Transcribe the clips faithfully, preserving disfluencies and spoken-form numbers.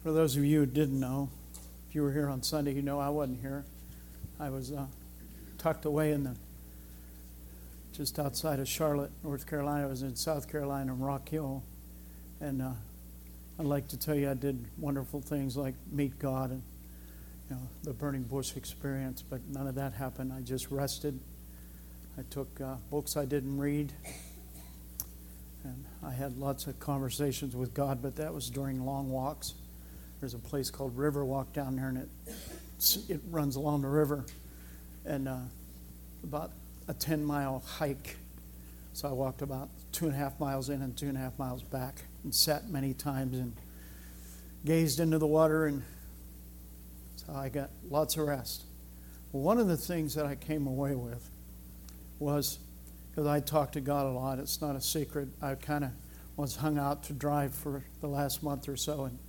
For those of you who didn't know, if you were here on Sunday, you know I wasn't here. I was uh, tucked away in the just outside of Charlotte, North Carolina. I was in South Carolina, Rock Hill, and uh, I'd like to tell you I did wonderful things like meet God and you know the burning bush experience, but none of that happened. I just rested. I took uh, books I didn't read, and I had lots of conversations with God, but that was during long walks. There's a place called Riverwalk down there, and it it runs along the river, and uh, about a ten-mile hike. So I walked about two and a half miles in and two and a half miles back, and sat many times and gazed into the water, and so I got lots of rest. Well, one of the things that I came away with was, because I talked to God a lot, it's not a secret, I kind of was hung out to drive for the last month or so, and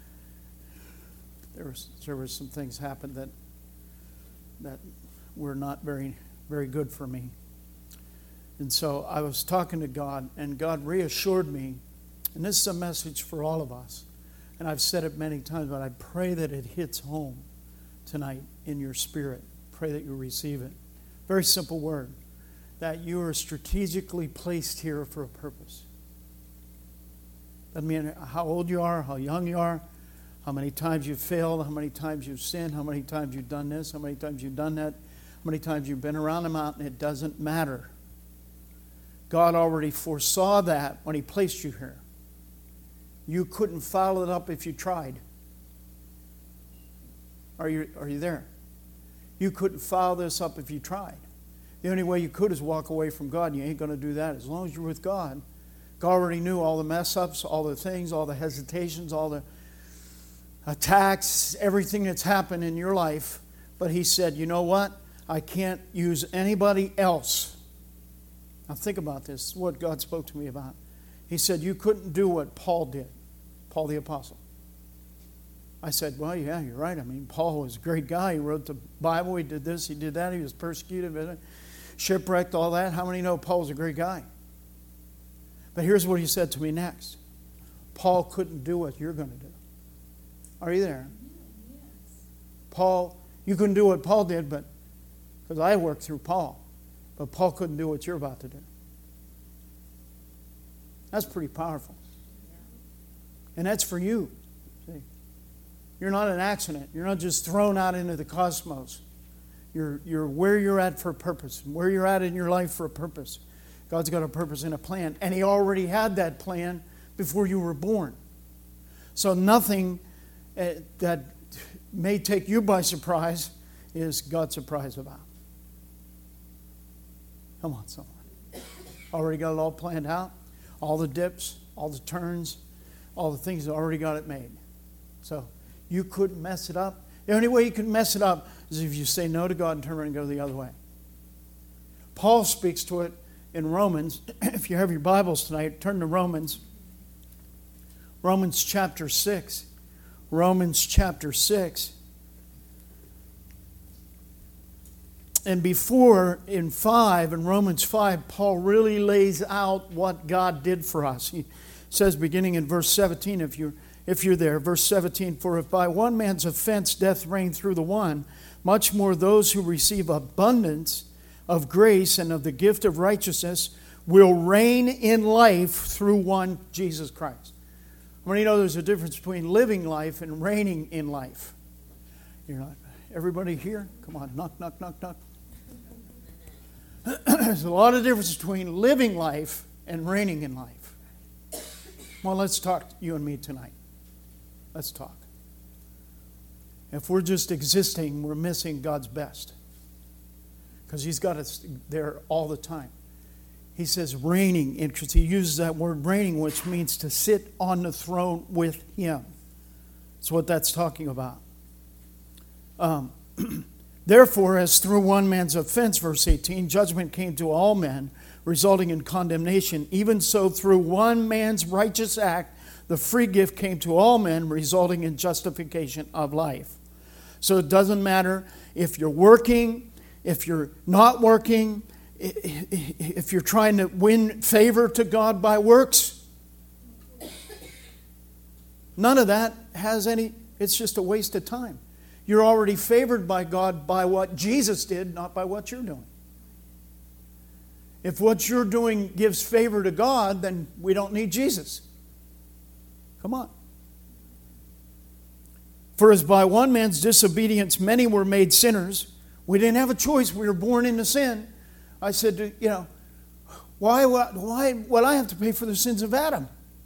there was there was some things happened that that were not very very good for me. And so I was talking to God, and God reassured me, and this is a message for all of us, and I've said it many times, but I pray that it hits home tonight in your spirit. Pray that you receive it. Very simple word, that you are strategically placed here for a purpose. Doesn't mean how old you are, how young you are, how many times you've failed, how many times you've sinned, how many times you've done this, how many times you've done that, how many times you've been around the mountain. It doesn't matter. God already foresaw that when He placed you here. You couldn't follow it up if you tried. Are you, are you there? You couldn't follow this up if you tried. The only way you could is walk away from God. You ain't going to do that. As long as you're with God, God already knew all the mess-ups, all the things, all the hesitations, all the attacks, everything that's happened in your life. But He said, you know what? I can't use anybody else. Now think about this. This is what God spoke to me about. He said, you couldn't do what Paul did, Paul the Apostle. I said, well, yeah, you're right. I mean, Paul was a great guy. He wrote the Bible. He did this. He did that. He was persecuted, shipwrecked, all that. How many know Paul was a great guy? But here's what he said to me next. Paul couldn't do what you're going to do. Are you there? Yes. Paul, you couldn't do what Paul did, but because I worked through Paul. But Paul couldn't do what you're about to do. That's pretty powerful. And that's for you. See? You're not an accident. You're not just thrown out into the cosmos. You're, you're where you're at for a purpose. Where you're at in your life for a purpose. God's got a purpose and a plan. And He already had that plan before you were born. So nothing uh, that may take you by surprise is God surprised about. Come on, someone. Already got it all planned out. All the dips, all the turns, all the things, already got it made. So you couldn't mess it up. The only way you can mess it up is if you say no to God and turn around and go the other way. Paul speaks to it in Romans. If you have your Bibles tonight, turn to Romans. Romans chapter six. Romans chapter six. And before, in five, in Romans five, Paul really lays out what God did for us. He says, beginning in verse seventeen, if you're, if you're there, verse seventeen, for if by one man's offense death reigned through the one, much more those who receive abundance of grace and of the gift of righteousness will reign in life through one, Jesus Christ. How many know there's a difference between living life and reigning in life? You're not, everybody here? Come on, knock, knock, knock, knock. There's a lot of difference between living life and reigning in life. Well, let's talk, you and me tonight. Let's talk. If we're just existing, we're missing God's best. Because He's got us there all the time. He says reigning, because He uses that word reigning, which means to sit on the throne with Him. That's what that's talking about. Um, Therefore, as through one man's offense, verse eighteen, judgment came to all men, resulting in condemnation, even so through one man's righteous act, the free gift came to all men, resulting in justification of life. So it doesn't matter if you're working, if you're not working, if you're trying to win favor to God by works. None of that has any, it's just a waste of time. You're already favored by God by what Jesus did, not by what you're doing. If what you're doing gives favor to God, then we don't need Jesus. Come on. For as by one man's disobedience many were made sinners. We didn't have a choice. We were born into sin. I said, to, you know, why, why would I have to pay for the sins of Adam?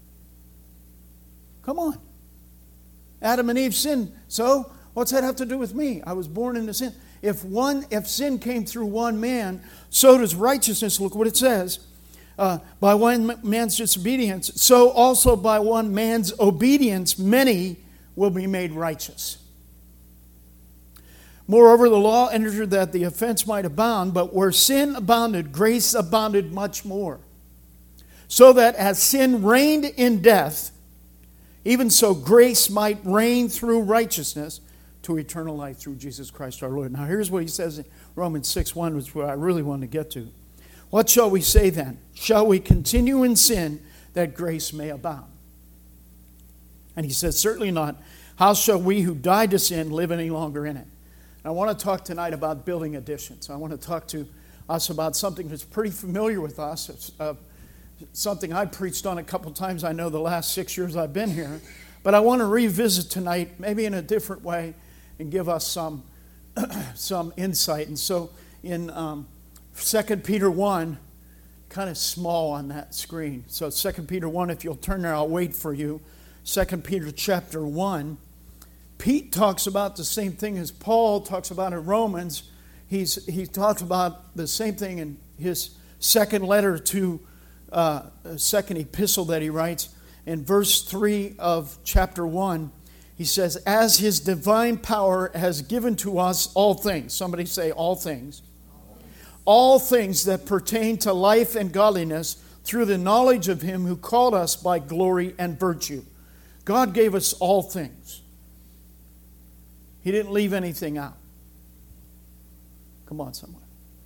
Come on. Adam and Eve sinned. So, what's that have to do with me? I was born into sin. If one, if sin came through one man, so does righteousness. Look what it says. Uh, by one man's disobedience, so also by one man's obedience, many will be made righteous. Moreover, the law entered that the offense might abound, but where sin abounded, grace abounded much more. So that as sin reigned in death, even so grace might reign through righteousness to eternal life through Jesus Christ our Lord. Now here's what he says in Romans six one, which is what I really want to get to. What shall we say then? Shall we continue in sin that grace may abound? And he says, certainly not. How shall we who died to sin live any longer in it? And I want to talk tonight about building additions. I want to talk to us about something that's pretty familiar with us. It's uh, something I preached on a couple times, I know, the last six years I've been here. But I want to revisit tonight, maybe in a different way, and give us some, some insight. And so in um, Second Peter one, kind of small on that screen. So Second Peter one, if you'll turn there, I'll wait for you. Second Peter chapter one. Pete talks about the same thing as Paul talks about in Romans. He's, he talks about the same thing in his second letter to, uh, second epistle that he writes. In verse three of chapter one, he says, as his divine power has given to us all things. Somebody say all things. All things that pertain to life and godliness through the knowledge of him who called us by glory and virtue. God gave us all things. He didn't leave anything out. Come on, someone.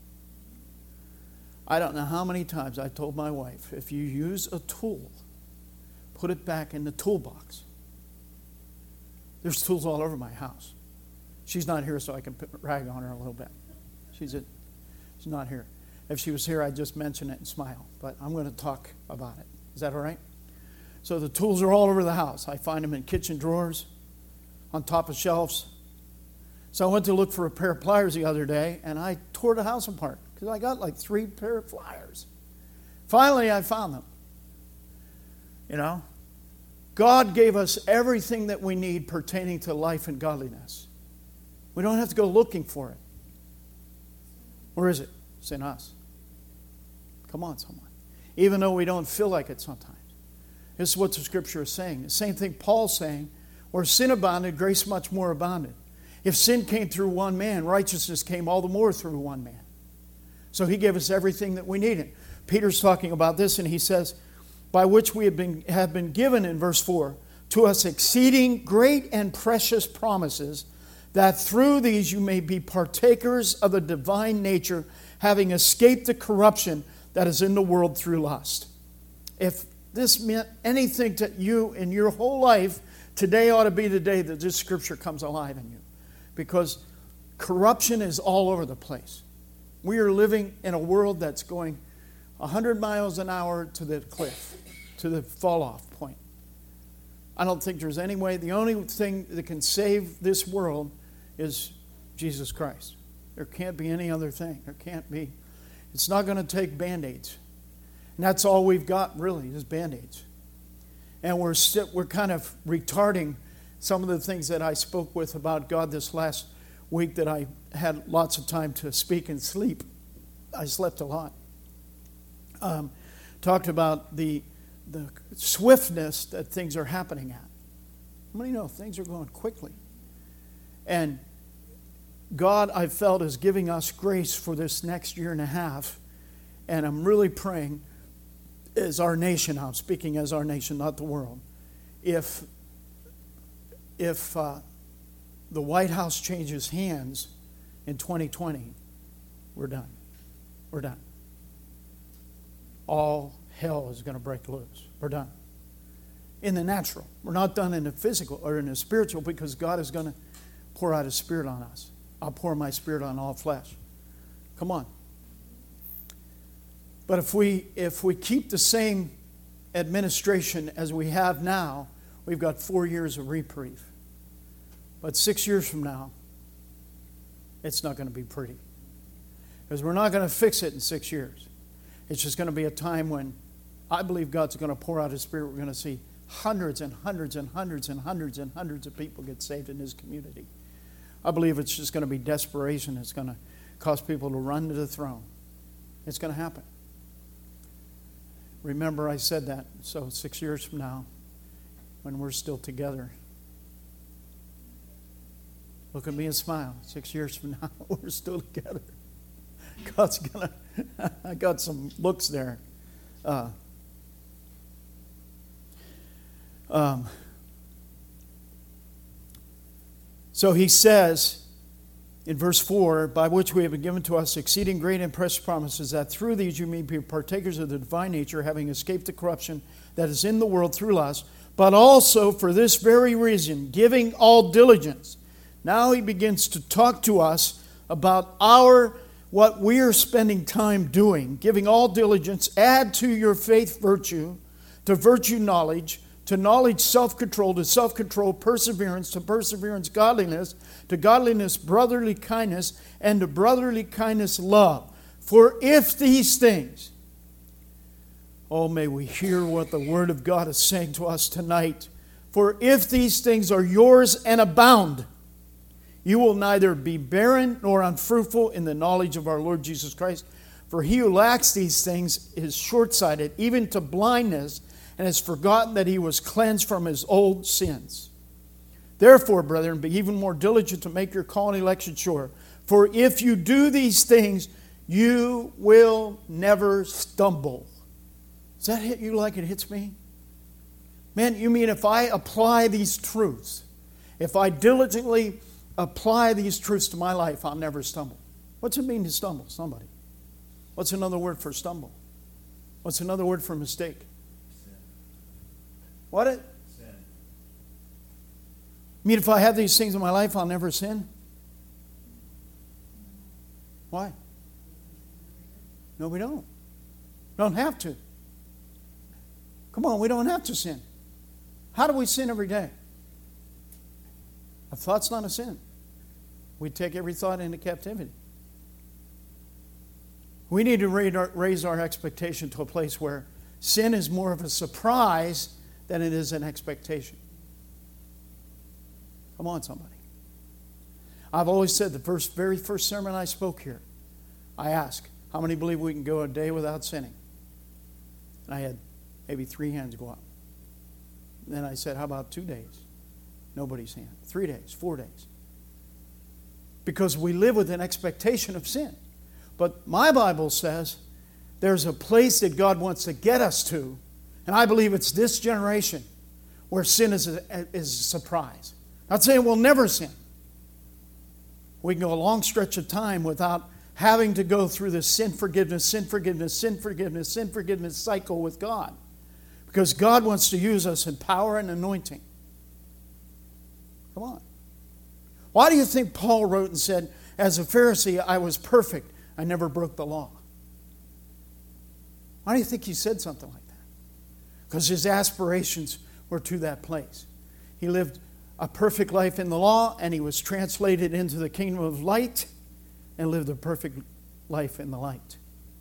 I don't know how many times I told my wife, if you use a tool, put it back in the toolbox. There's tools all over my house. She's not here, so I can rag on her a little bit. She's, a, she's not here. If she was here, I'd just mention it and smile. But I'm going to talk about it. Is that all right? So the tools are all over the house. I find them in kitchen drawers, on top of shelves. So I went to look for a pair of pliers the other day, and I tore the house apart because I got like three pair of pliers. Finally, I found them. You know, God gave us everything that we need pertaining to life and godliness. We don't have to go looking for it. Where is it? It's in us. Come on, someone. Even though we don't feel like it sometimes. This is what the Scripture is saying. The same thing Paul's saying, where sin abounded, grace much more abounded. If sin came through one man, righteousness came all the more through one man. So he gave us everything that we needed. Peter's talking about this, and he says, by which we have been, have been given, in verse four, to us exceeding great and precious promises, that through these you may be partakers of the divine nature, having escaped the corruption that is in the world through lust. If this meant anything to you in your whole life, today ought to be the day that this Scripture comes alive in you. Because corruption is all over the place. We are living in a world that's going one hundred miles an hour to the cliff, to the fall-off point. I don't think there's any way. The only thing that can save this world is Jesus Christ. There can't be any other thing. There can't be. It's not going to take Band-Aids. And that's all we've got, really, is Band-Aids. And we're, st- we're kind of retarding some of the things that I spoke with about God this last week that I had lots of time to speak and sleep. I slept a lot. Um, talked about the, the swiftness that things are happening at. How many know things are going quickly? And God, I felt, is giving us grace for this next year and a half. And I'm really praying, as our nation, I'm speaking as our nation, not the world, if, if uh, the White House changes hands in twenty twenty, we're done. We're done. All hell is going to break loose. We're done. in the natural. We're not done in the physical or in the spiritual, because God is going to pour out His Spirit on us. I'll pour my Spirit on all flesh. Come on. But if we if we keep the same administration as we have now, we've got four years of reprieve. But six years from now, it's not going to be pretty. Because we're not going to fix it in six years. It's just going to be a time when I believe God's going to pour out His Spirit. We're going to see hundreds and hundreds and hundreds and hundreds and hundreds of people get saved in His community. I believe it's just going to be desperation. It's going to cause people to run to the throne. It's going to happen. Remember, I said that. So six years from now, when we're still together, look at me and smile. Six years from now, we're still together. God's going to... I got some looks there. Uh, um, so he says in verse four, by which we have been given to us exceeding great and precious promises, that through these you may be partakers of the divine nature, having escaped the corruption that is in the world through lust, but also for this very reason, giving all diligence. Now he begins to talk to us about our what we are spending time doing, giving all diligence. Add to your faith virtue, to virtue knowledge, to knowledge self-control, to self-control perseverance, to perseverance godliness, to godliness brotherly kindness, and to brotherly kindness love. For if these things, oh, may we hear what the Word of God is saying to us tonight. For if these things are yours and abound, you will neither be barren nor unfruitful in the knowledge of our Lord Jesus Christ. For he who lacks these things is short-sighted, even to blindness, and has forgotten that he was cleansed from his old sins. Therefore, brethren, be even more diligent to make your call and election sure. For if you do these things, you will never stumble. Does that hit you like it hits me? Man, you mean if I apply these truths, if I diligently apply these truths to my life, I'll never stumble. What's it mean to stumble? Somebody. What's another word for stumble? What's another word for mistake? Sin. What it? Sin. I mean, if I have these things in my life, I'll never sin? Why? No, we don't. Don't have to. Come on, we don't have to sin. How do we sin every day? A thought's not a sin. We take every thought into captivity. We need to raise our expectation to a place where sin is more of a surprise than it is an expectation. Come on, somebody. I've always said the first, very first sermon I spoke here, I asked, how many believe we can go a day without sinning? And I had maybe three hands go up. And then I said, how about two days? Nobody's hand. Three days, four days. Because we live with an expectation of sin. But my Bible says there's a place that God wants to get us to, and I believe it's this generation where sin is a, is a surprise. Not saying we'll never sin. We can go a long stretch of time without having to go through this sin forgiveness, sin forgiveness, sin forgiveness, sin forgiveness cycle with God. Because God wants to use us in power and anointing. Come on. Why do you think Paul wrote and said, as a Pharisee, I was perfect. I never broke the law. Why do you think he said something like that? Because his aspirations were to that place. He lived a perfect life in the law, and he was translated into the kingdom of light and lived a perfect life in the light.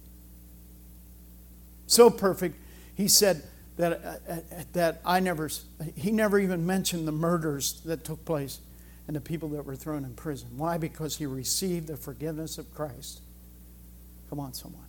So perfect, he said that, uh, that I never, he never even mentioned the murders that took place and the people that were thrown in prison. Why? Because he received the forgiveness of Christ. Come on, someone.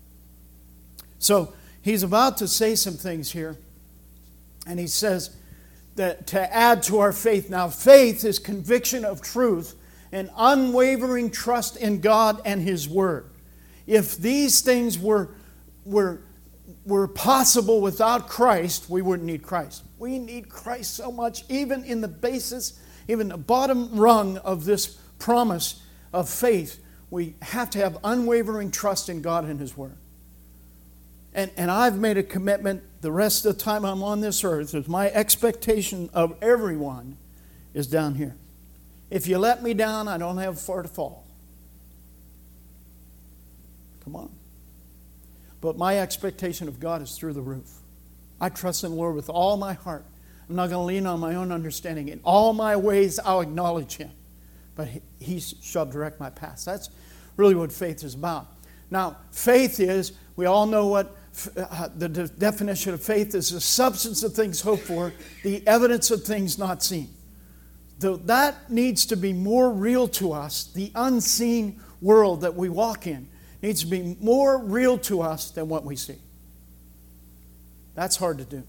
So he's about to say some things here. And he says that to add to our faith. Now, faith is conviction of truth and unwavering trust in God and His Word. If these things were, were, were possible without Christ, we wouldn't need Christ. We need Christ so much, even in the basis, even the bottom rung of this promise of faith. We have to have unwavering trust in God and His Word. And, and I've made a commitment the rest of the time I'm on this earth, is my expectation of everyone is down here. If you let me down, I don't have far to fall. Come on. But my expectation of God is through the roof. I trust in the Lord with all my heart. I'm not going to lean on my own understanding. In all my ways, I'll acknowledge Him. But He, he shall direct my path. That's really what faith is about. Now, faith is, we all know what uh, the de- definition of faith is: the substance of things hoped for, the evidence of things not seen. The, that needs to be more real to us. The unseen world that we walk in needs to be more real to us than what we see. That's hard to do.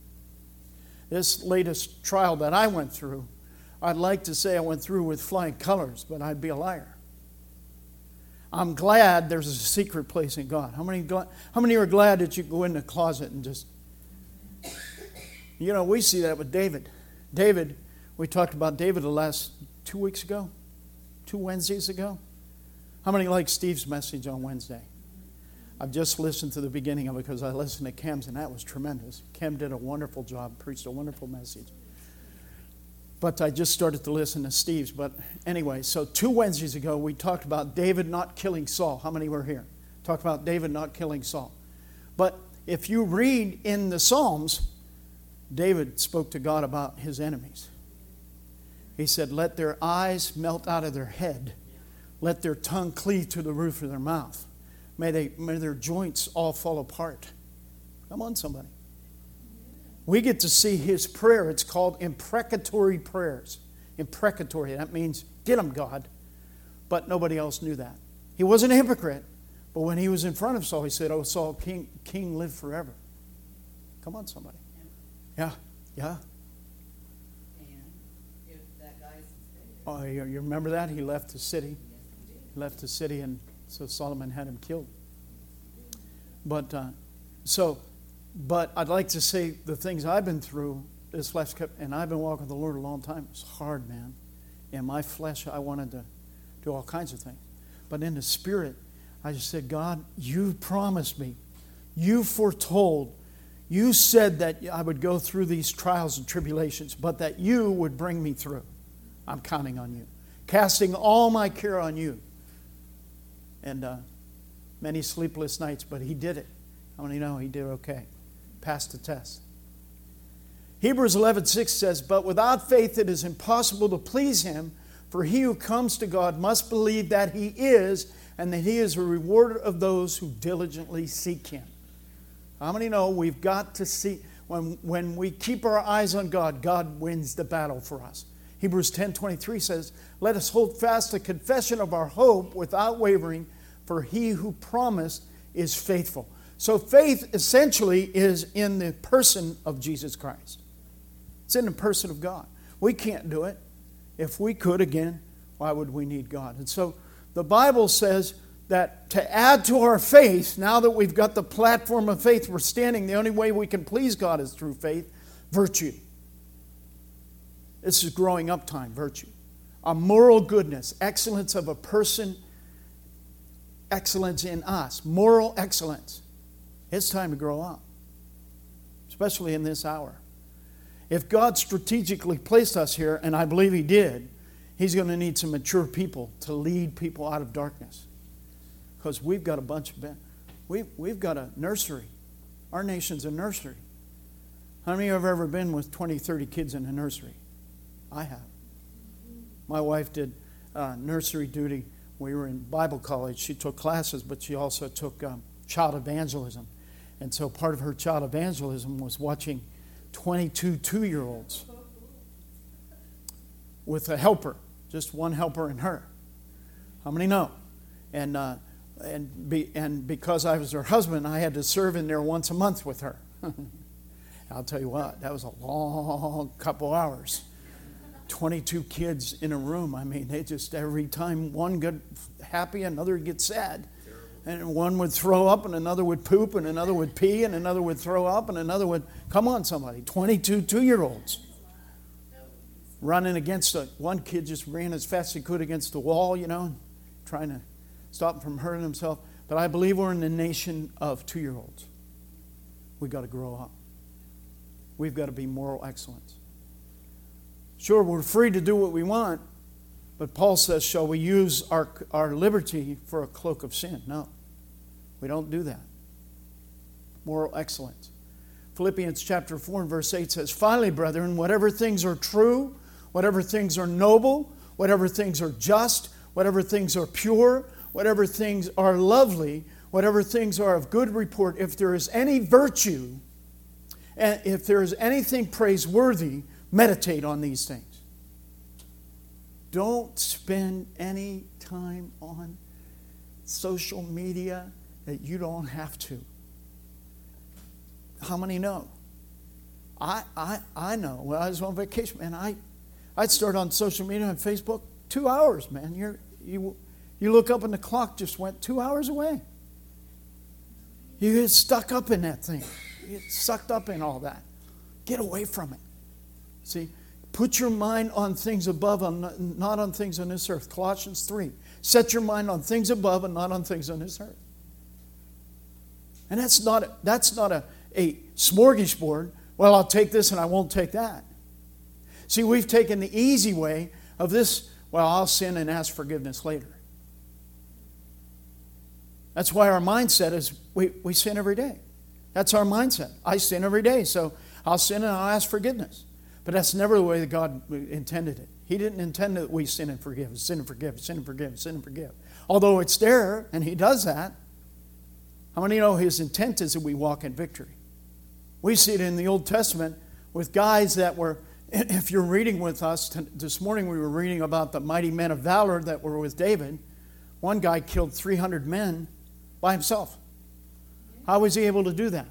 This latest trial that I went through, I'd like to say I went through with flying colors, but I'd be a liar. I'm glad there's a secret place in God. How many, gla- how many are glad that you go in the closet and just... You know, we see that with David. David, we talked about David the last two weeks ago, two Wednesdays ago. How many like Steve's message on Wednesday? I've just listened to the beginning of it because I listened to Kim's, and that was tremendous. Kim did a wonderful job, preached a wonderful message. But I just started to listen to Steve's. But anyway, so two Wednesdays ago, we talked about David not killing Saul. How many were here? Talked about David not killing Saul. But if you read in the Psalms, David spoke to God about his enemies. He said, let their eyes melt out of their head. Let their tongue cleave to the roof of their mouth. May, they, may their joints all fall apart. Come on, somebody. We get to see his prayer. It's called imprecatory prayers. Imprecatory, that means, get them, God. But nobody else knew that. He wasn't a hypocrite. But when he was in front of Saul, he said, oh, Saul, King, King live forever. Come on, somebody. Yeah, yeah. And if that guy's Oh, you, you remember that? He left the city. He left the city, and so Solomon had him killed. But, uh, so... But I'd like to say the things I've been through this flesh, and I've been walking with the Lord a long time. It's hard, man. In my flesh, I wanted to do all kinds of things. But in the spirit, I just said, God, you promised me. You foretold. You said that I would go through these trials and tribulations, but that you would bring me through. I'm counting on you. Casting all my care on you. And uh, many sleepless nights, but he did it. How many know he did okay? Passed the test. Hebrews eleven six says, but without faith it is impossible to please him, for he who comes to God must believe that he is, and that he is a rewarder of those who diligently seek him. How many know we've got to see, when, when we keep our eyes on God, God wins the battle for us. Hebrews ten twenty-three says, let us hold fast the confession of our hope without wavering, for he who promised is faithful. So faith essentially is in the person of Jesus Christ. It's in the person of God. We can't do it. If we could, again, why would we need God? And so the Bible says that to add to our faith, now that we've got the platform of faith we're standing, the only way we can please God is through faith, virtue. This is growing up time, virtue. A moral goodness, excellence of a person, excellence in us, moral excellence. It's time to grow up, especially in this hour. If God strategically placed us here, and I believe He did, He's going to need some mature people to lead people out of darkness. Because we've got a bunch of... We've, we've got a nursery. Our nation's a nursery. How many of you have ever been with twenty, thirty kids in a nursery? I have. My wife did uh, nursery duty. We were in Bible college. She took classes, but she also took um, child evangelism. And so part of her child evangelism was watching twenty-two two-year-olds with a helper, just one helper and her. How many know? And uh, and be, and because I was her husband, I had to serve in there once a month with her. I'll tell you what, that was a long couple hours. twenty-two kids in a room. I mean, they just, every time one got happy, another would get sad. And one would throw up, and another would poop, and another would pee, and another would throw up, and another would... Come on, somebody. twenty-two two-year-olds. Running against a... One kid just ran as fast as he could against the wall, you know, trying to stop him from hurting himself. But I believe we're in the nation of two-year-olds. we got to grow up. We've got to be moral excellence. Sure, we're free to do what we want, but Paul says, shall we use our, our liberty for a cloak of sin? No, we don't do that. Moral excellence. Philippians chapter four and verse eight says, finally, brethren, whatever things are true, whatever things are noble, whatever things are just, whatever things are pure, whatever things are lovely, whatever things are of good report, if there is any virtue, and if there is anything praiseworthy, meditate on these things. Don't spend any time on social media that you don't have to. How many know? I I I know. When I was on vacation, man, I I'd start on social media on Facebook, two hours, man. You're you you look up and the clock just went two hours away. You get stuck up in that thing. You get sucked up in all that. Get away from it. See, put your mind on things above, and not on things on this earth. Colossians three. Set your mind on things above and not on things on this earth. And that's not that's not a, a smorgasbord. Well, I'll take this and I won't take that. See, we've taken the easy way of this. Well, I'll sin and ask forgiveness later. That's why our mindset is we, we sin every day. That's our mindset. I sin every day, so I'll sin and I'll ask forgiveness. But that's never the way that God intended it. He didn't intend that we sin and forgive, sin and forgive, sin and forgive, sin and forgive. Although it's there, and He does that, how many know His intent is that we walk in victory? We see it in the Old Testament with guys that were, if you're reading with us, this morning we were reading about the mighty men of valor that were with David. One guy killed three hundred men by himself. How was he able to do that?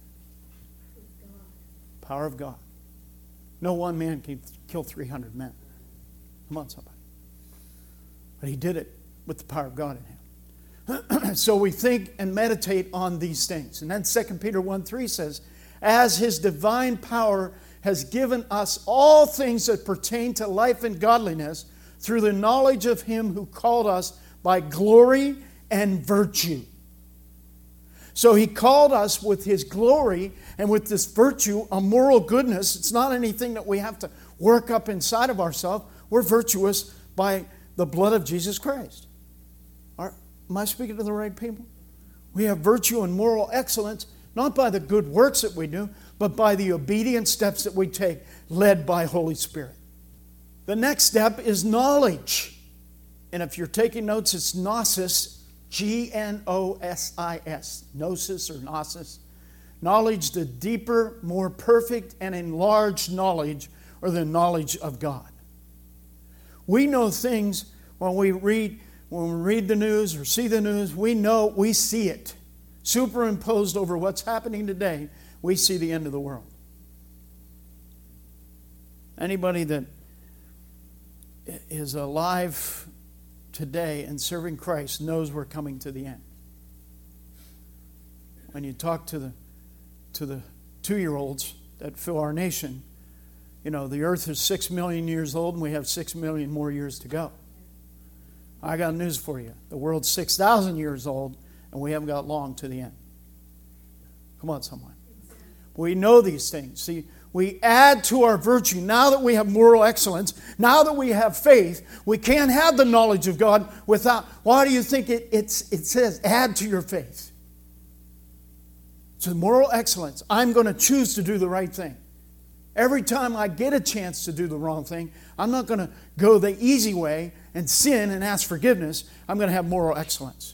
Power of God. No one man can kill three hundred men. Come on, somebody. But he did it with the power of God in him. So we think and meditate on these things. And then Second Peter one three says, as His divine power has given us all things that pertain to life and godliness through the knowledge of Him who called us by glory and virtue. So He called us with His glory and with this virtue, a moral goodness. It's not anything that we have to work up inside of ourselves. We're virtuous by the blood of Jesus Christ. Are, am I speaking to the right people? We have virtue and moral excellence, not by the good works that we do, but by the obedient steps that we take, led by Holy Spirit. The next step is knowledge. And if you're taking notes, it's gnosis. G N O S I S. Gnosis or gnosis. Knowledge, the deeper, more perfect, and enlarged knowledge, or the knowledge of God. We know things when we read when we read the news or see the news, we know, we see it. Superimposed over what's happening today, we see the end of the world. Anybody that is alive today and serving Christ knows we're coming to the end. When you talk to the to the two-year-olds that fill our nation, you know, the earth is six million years old and we have six million more years to go. I got news for you. The world's six thousand years old and we haven't got long to the end. Come on, someone. We know these things. See, we add to our virtue. Now that we have moral excellence, now that we have faith, we can't have the knowledge of God without... Why do you think it, it's, it says add to your faith? So moral excellence. I'm going to choose to do the right thing. Every time I get a chance to do the wrong thing, I'm not going to go the easy way and sin and ask forgiveness. I'm going to have moral excellence.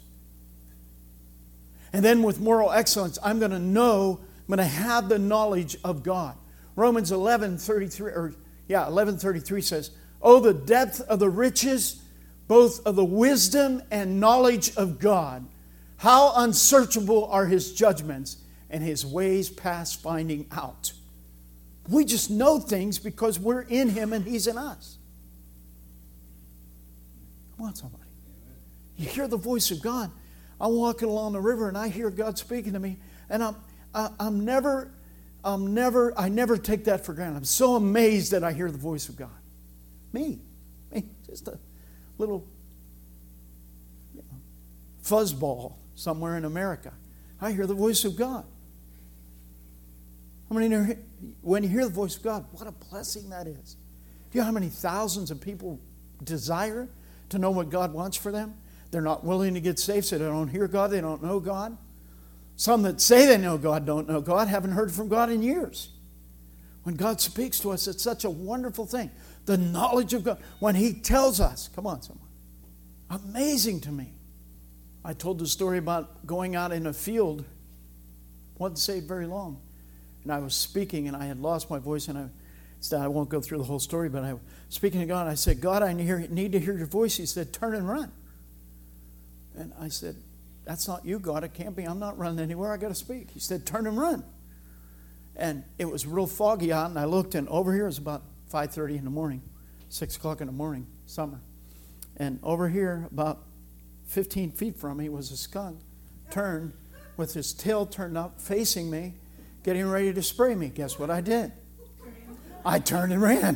And then with moral excellence, I'm going to know, I'm going to have the knowledge of God. Romans eleven thirty-three, or yeah, eleven thirty-three says, "Oh, the depth of the riches, both of the wisdom and knowledge of God! How unsearchable are His judgments, and His ways past finding out." We just know things because we're in Him and He's in us. Come on, somebody. You hear the voice of God. I'm walking along the river and I hear God speaking to me, and I'm I, I'm never. I'm never, I never take that for granted. I'm so amazed that I hear the voice of God. Me. Me. Just a little you know, fuzzball somewhere in America. I hear the voice of God. How many know, when you hear the voice of God, what a blessing that is. Do you know how many thousands of people desire to know what God wants for them? They're not willing to get saved, so they don't hear God, they don't know God. Some that say they know God don't know God, haven't heard from God in years. When God speaks to us, it's such a wonderful thing. The knowledge of God. When He tells us, come on, someone. Amazing to me. I told the story about going out in a field. Wasn't saved very long. And I was speaking, and I had lost my voice, and I said, I won't go through the whole story, but I was speaking to God, and I said, God, I need to hear your voice. He said, turn and run. And I said, that's not you, God. It can't be. I'm not running anywhere. I got to speak. He said, turn and run. And it was real foggy out, and I looked, and over here it was about five thirty in the morning, six o'clock in the morning, summer. And over here, about fifteen feet from me, was a skunk, turned, with his tail turned up, facing me, getting ready to spray me. Guess what I did? I turned and ran.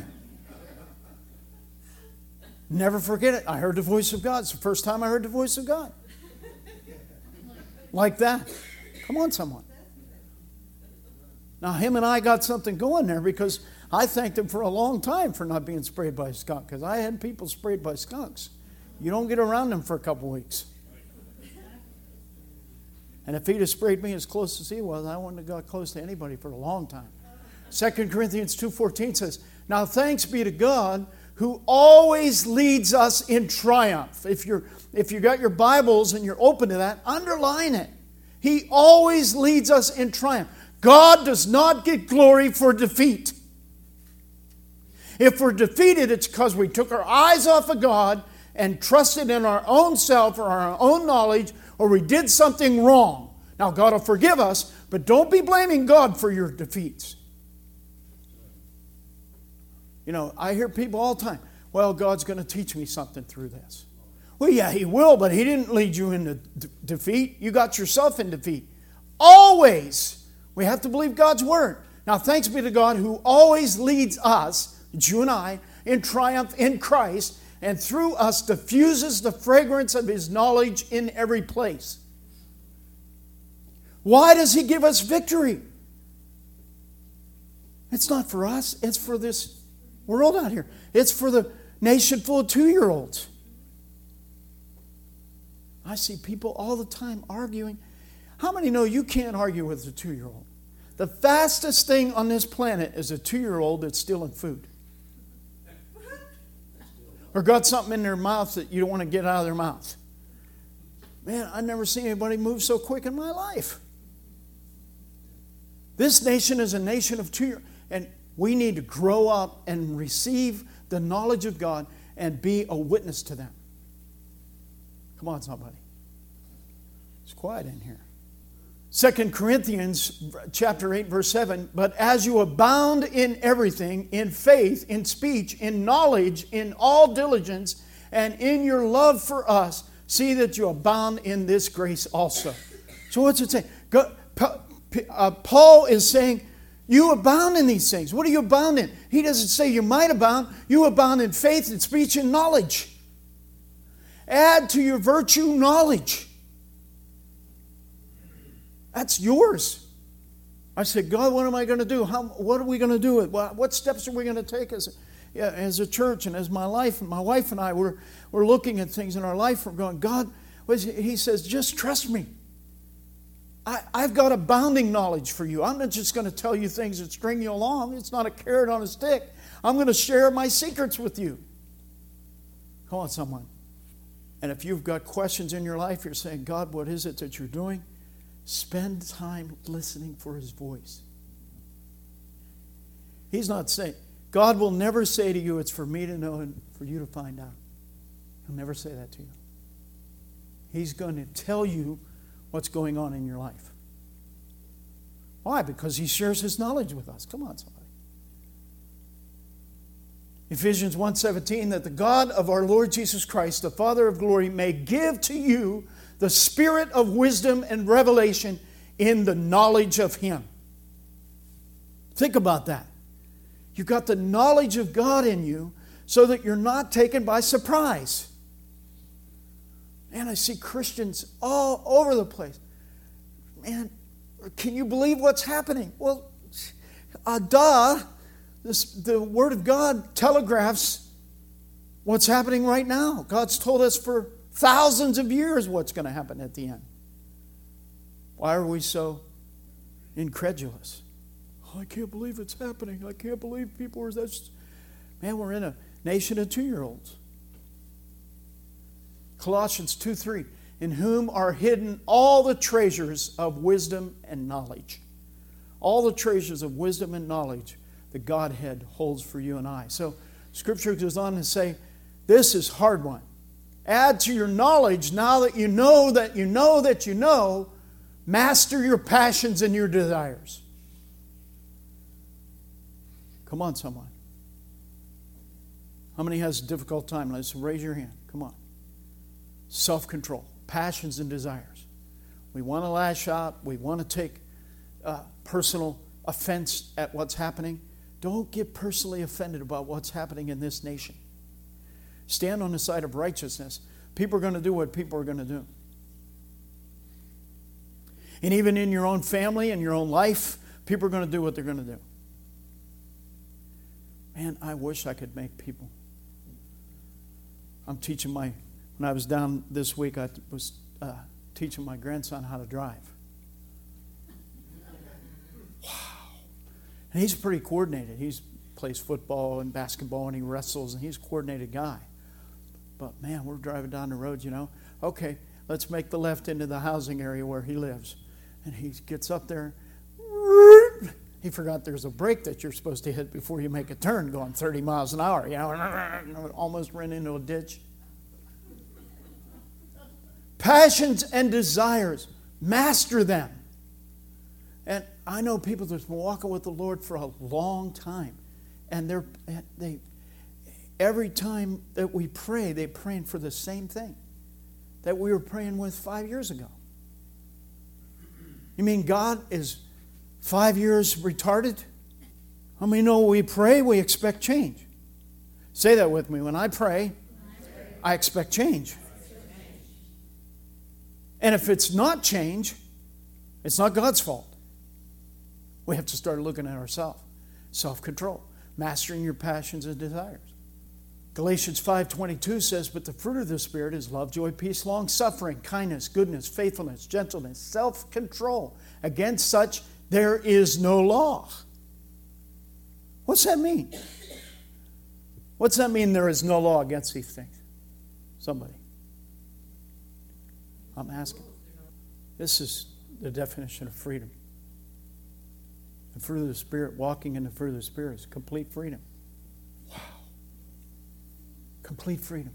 Never forget it. I heard the voice of God. It's the first time I heard the voice of God. Like that. Come on, someone. Now, him and I got something going there because I thanked him for a long time for not being sprayed by a skunk, because I had people sprayed by skunks. You don't get around them for a couple weeks. And if he'd have sprayed me as close as he was, I wouldn't have got close to anybody for a long time. Second Corinthians two fourteen says, now thanks be to God who always leads us in triumph. If you're if you got your Bibles and you're open to that, underline it. He always leads us in triumph. God does not get glory for defeat. If we're defeated, it's because we took our eyes off of God and trusted in our own self or our own knowledge, or we did something wrong. Now, God will forgive us, but don't be blaming God for your defeats. You know, I hear people all the time, well, God's going to teach me something through this. Well, yeah, He will, but He didn't lead you into de- defeat. You got yourself in defeat. Always. We have to believe God's Word. Now, thanks be to God who always leads us, you and I, in triumph in Christ, and through us diffuses the fragrance of His knowledge in every place. Why does He give us victory? It's not for us. It's for this world out here. It's for the nation full of two-year-olds. I see people all the time arguing. How many know you can't argue with a two-year-old? The fastest thing on this planet is a two-year-old that's stealing food. Or got something in their mouth that you don't want to get out of their mouth. Man, I've never seen anybody move so quick in my life. This nation is a nation of two-year-olds. And we need to grow up and receive the knowledge of God and be a witness to them. Come on, somebody. It's quiet in here. Second Corinthians chapter eight, verse seven, but as you abound in everything, in faith, in speech, in knowledge, in all diligence, and in your love for us, see that you abound in this grace also. So what's it saying? God, uh, Paul is saying, you abound in these things. What do you abound in? He doesn't say you might abound. You abound in faith, in speech, and knowledge. Add to your virtue knowledge. That's yours. I said, God, what am I going to do? How, what are we going to do? What steps are we going to take as a, as a church and as my life? And my wife and I, we're, we're looking at things in our life. We're going, God, He says, just trust me. I, I've got abounding knowledge for you. I'm not just going to tell you things that string you along. It's not a carrot on a stick. I'm going to share my secrets with you. Come on, someone. And if you've got questions in your life, you're saying, God, what is it that you're doing? Spend time listening for His voice. He's not saying, God will never say to you, it's for me to know and for you to find out. He'll never say that to you. He's going to tell you what's going on in your life. Why? Because He shares His knowledge with us. Come on, somebody. Ephesians one seventeen, that the God of our Lord Jesus Christ, the Father of glory, may give to you the spirit of wisdom and revelation in the knowledge of Him. Think about that. You've got the knowledge of God in you so that you're not taken by surprise. Man, I see Christians all over the place. Man, can you believe what's happening? Well, uh, duh, this, the Word of God telegraphs what's happening right now. God's told us for thousands of years what's going to happen at the end. Why are we so incredulous? Oh, I can't believe it's happening. I can't believe people are this. Man, we're in a nation of two-year-olds. Colossians two three, in whom are hidden all the treasures of wisdom and knowledge. All the treasures of wisdom and knowledge the Godhead holds for you and I. So Scripture goes on to say, this is a hard one. Add to your knowledge, now that you know that you know that you know, master your passions and your desires. Come on, someone. How many has a difficult time? Let's raise your hand. Come on. Self-control, passions and desires. We want to lash out. We want to take uh, personal offense at what's happening. Don't get personally offended about what's happening in this nation. Stand on the side of righteousness. People are going to do what people are going to do. And even in your own family and your own life, people are going to do what they're going to do. Man, I wish I could make people. I'm teaching my... When I was down this week, I was uh, teaching my grandson how to drive. Wow. And he's pretty coordinated. He plays football and basketball and he wrestles and he's a coordinated guy. But man, we're driving down the road, you know. Okay, let's make the left into the housing area where he lives. And he gets up there. He forgot there's a brake that you're supposed to hit before you make a turn going thirty miles an hour. You know, almost ran into a ditch. Passions and desires. Master them. And I know people that's been walking with the Lord for a long time. And they're they every time that we pray, they're praying for the same thing that we were praying with five years ago. You mean God is five years retarded? How many know we pray, we expect change? Say that with me. When I pray, I expect change. And if it's not change, it's not God's fault. We have to start looking at ourselves. Self-control. Mastering your passions and desires. Galatians five twenty-two says, but the fruit of the Spirit is love, joy, peace, long-suffering, kindness, goodness, faithfulness, gentleness, self-control. Against such there is no law. What's that mean? What's that mean there is no law against these things? Somebody. I'm asking. This is the definition of freedom. The fruit of the Spirit, walking in the fruit of the Spirit is complete freedom. Wow. Complete freedom.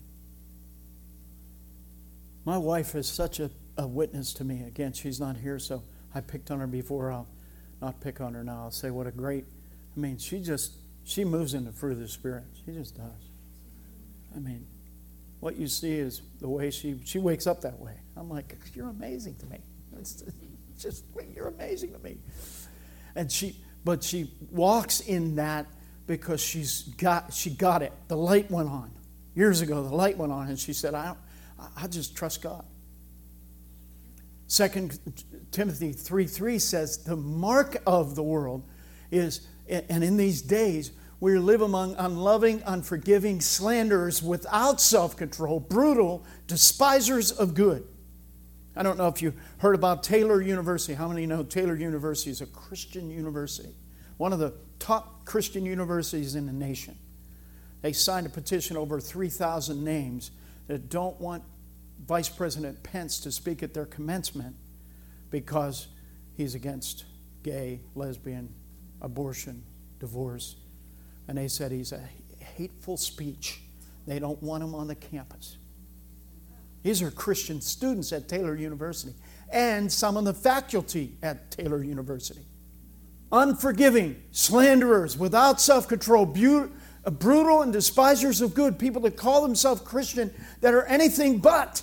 My wife is such a, a witness to me. Again, she's not here, so I picked on her before. I'll not pick on her now. I'll say what a great, I mean, she just, she moves in the fruit of the Spirit. She just does. I mean, what you see is the way she, she wakes up that way. I'm like, you're amazing to me. It's just, you're amazing to me. And she, but she walks in that because she's got, she got it. The light went on. Years ago, the light went on, and she said, I, I just trust God. Second Timothy three three says, the mark of the world is, and in these days, we live among unloving, unforgiving, slanderers, without self-control, brutal, despisers of good. I don't know if you heard about Taylor University. How many know Taylor University is a Christian university? One of the top Christian universities in the nation. They signed a petition, over three thousand names, that don't want Vice President Pence to speak at their commencement because he's against gay, lesbian, abortion, divorce. And they said he's a hateful speech. They don't want him on the campus. These are Christian students at Taylor University and some of the faculty at Taylor University. Unforgiving, slanderers, without self-control, bu- brutal and despisers of good, people that call themselves Christian that are anything but.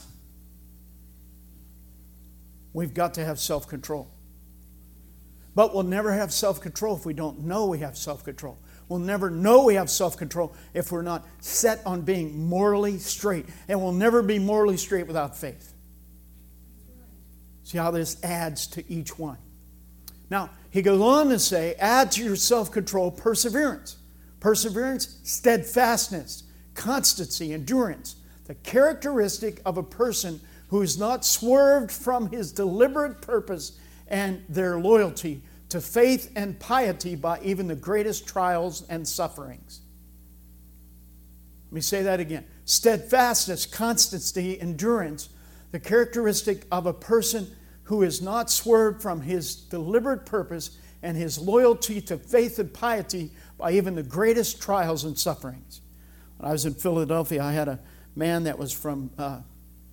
We've got to have self-control. But we'll never have self-control if we don't know we have self-control. We'll never know we have self-control if we're not set on being morally straight. And we'll never be morally straight without faith. See how this adds to each one. Now, he goes on to say, add to your self-control perseverance. Perseverance, steadfastness, constancy, endurance. The characteristic of a person who is not swerved from his deliberate purpose and their loyalty to faith and piety by even the greatest trials and sufferings. Let me say that again. Steadfastness, constancy, endurance. The characteristic of a person who is not swerved from his deliberate purpose and his loyalty to faith and piety by even the greatest trials and sufferings. When I was in Philadelphia, I had a man that was from, uh,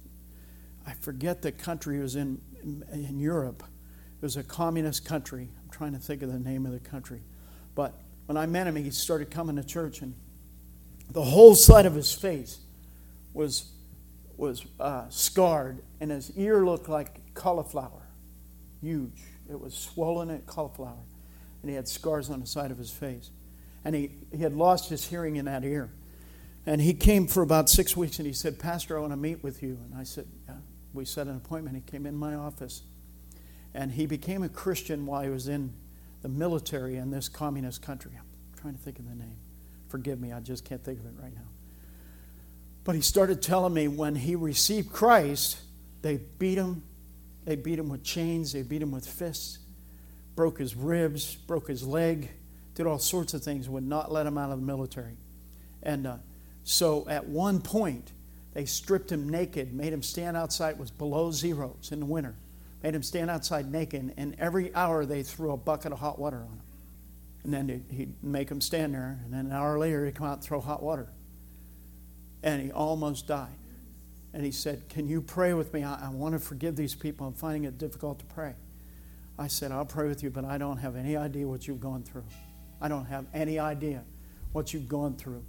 I forget the country, he was in, in, in Europe. It was a communist country. I'm trying to think of the name of the country. But when I met him, he started coming to church, and the whole side of his face was, was uh, scarred, and his ear looked like cauliflower. Huge. It was swollen at cauliflower. And he had scars on the side of his face. And he, he had lost his hearing in that ear. And he came for about six weeks, and he said, Pastor, I want to meet with you. And I said, yeah. We set an appointment. He came in my office. And he became a Christian while he was in the military in this communist country. I'm trying to think of the name. Forgive me, I just can't think of it right now. But he started telling me when he received Christ, they beat him. They beat him with chains. They beat him with fists. Broke his ribs, broke his leg, did all sorts of things, would not let him out of the military. And uh, so at one point, they stripped him naked, made him stand outside. It was below zeros in the winter. Made him stand outside naked, and every hour they threw a bucket of hot water on him. And then he'd make him stand there, and then an hour later he'd come out and throw hot water. And he almost died. And he said, can you pray with me? I, I want to forgive these people. I'm finding it difficult to pray. I said, I'll pray with you, but I don't have any idea what you've gone through. I don't have any idea what you've gone through.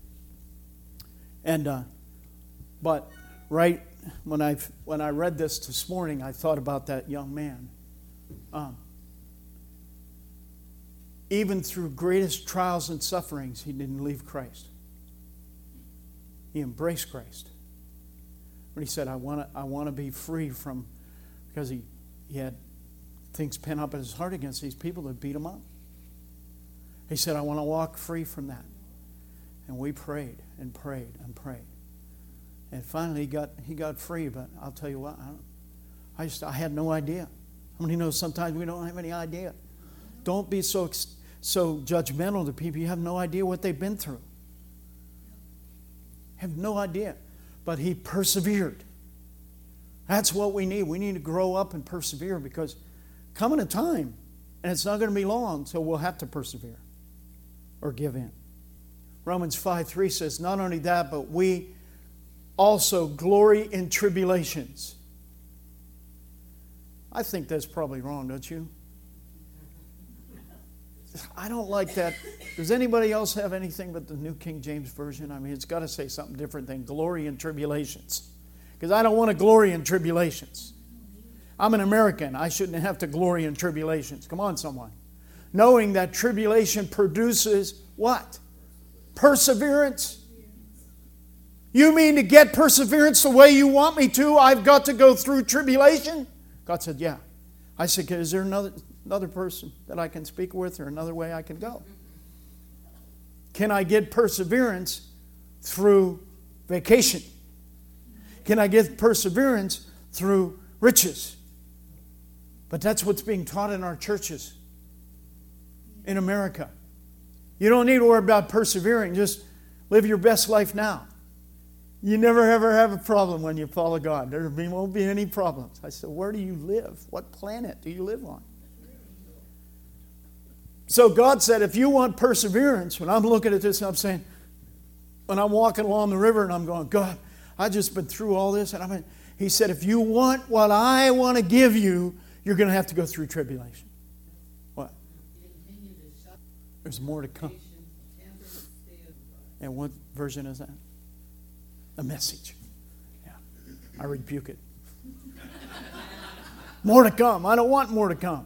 And, uh, but right when I when I read this this morning, I thought about that young man. Um, even through greatest trials and sufferings, he didn't leave Christ. He embraced Christ. When he said, I want to I want to be free from, because he, he had things pent up in his heart against these people that beat him up. He said, I want to walk free from that. And we prayed and prayed and prayed. And finally he got he got free, but I'll tell you what, I, don't, I just I had no idea. How many know sometimes we don't have any idea? Don't be so so judgmental to people. You have no idea what they've been through. Have no idea. But he persevered. That's what we need. We need to grow up and persevere, because coming a time, and it's not going to be long, so we'll have to persevere or give in. Romans five three says, not only that, but we also glory in tribulations. I think that's probably wrong, don't you? I don't like that. Does anybody else have anything but the New King James Version? I mean, it's got to say something different than glory in tribulations. Because I don't want to glory in tribulations. I'm an American. I shouldn't have to glory in tribulations. Come on, someone. Knowing that tribulation produces what? Perseverance. You mean to get perseverance the way you want me to, I've got to go through tribulation? God said, yeah. I said, is there another, another person that I can speak with, or another way I can go? Can I get perseverance through vacation? Can I get perseverance through riches? But that's what's being taught in our churches in America. You don't need to worry about persevering. Just live your best life now. You never ever have a problem when you follow God. There won't be any problems. I said, where do you live? What planet do you live on? So God said, if you want perseverance, when I'm looking at this, I'm saying, when I'm walking along the river and I'm going, God, I've just been through all this. And I mean, He said, if you want what I want to give you, you're going to have to go through tribulation. What? There's more to come. And what version is that? The Message. Yeah. I rebuke it. More to come. I don't want more to come.